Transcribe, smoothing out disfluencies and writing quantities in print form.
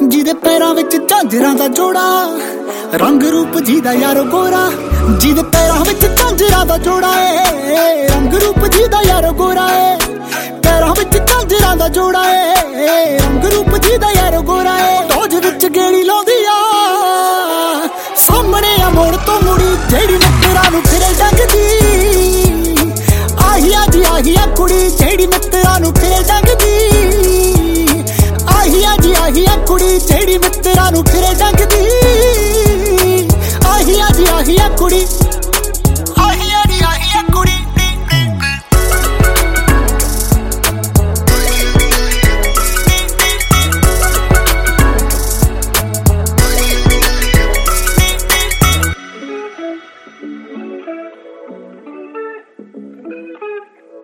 ਜਿਹਦੇ ਪੈਰਾਂ ਵਿੱਚ ਝਾਂਜਰਾਂ ਦਾ ਜੋੜਾ, ਰੰਗ ਰੂਪ ਜਿਹਦਾ ਯਾਰ ਗੋਰਾ। ਜਿਹਦੇ ਪੈਰਾਂ ਵਿੱਚ ਝਾਂਜਰਾਂ ਦਾ ਜੋੜਾ ਏ, ਰੰਗ ਰੂਪ ਜਿਹਦਾ ਯਾਰ ਗੋਰਾ ਏ। ਪੈਰਾਂ ਵਿੱਚ ਝਾਂਜਰਾਂ ਦਾ ਜੋੜਾ ਏ, ਰੰਗ ਰੂਪ ਜਿਹਦਾ ਯਾਰ ਗੋਰਾ ਏ। ਦੋਜ ਵਿੱਚ ਗੇੜੀ ਲਾਉਂਦੀ ਆ, ਸਾਹਮਣੇ ਆ ਮੋੜ ਤੋਂ ਮੁੜੀ, ਜਿਹੜੀ ਮਿੱਤਰਾਂ ਨੂੰ ਫਿਰੇ ਡੰਗਦੀ। ਆਹੀਆ ਜੀ ਆਹੀਆ ਕੁੜੀ, ਜਿਹੜੀ ਮਿੱਤਰਾਂ ਨੂੰ ਫਿਰੇ ਡੰਗਦੀ। ਆਹੀਆ ਜੀ ਆਹੀਆ ਕੁੜੀ, ਜਿਹੜੀ ਮਿੱਤਰਾਂ ਨੂੰ ਫਿਰੇ ਡੰਗਦੀ। ਆਹੀਆ ਜੀ ਆਹੀਆ ਕੁੜੀ।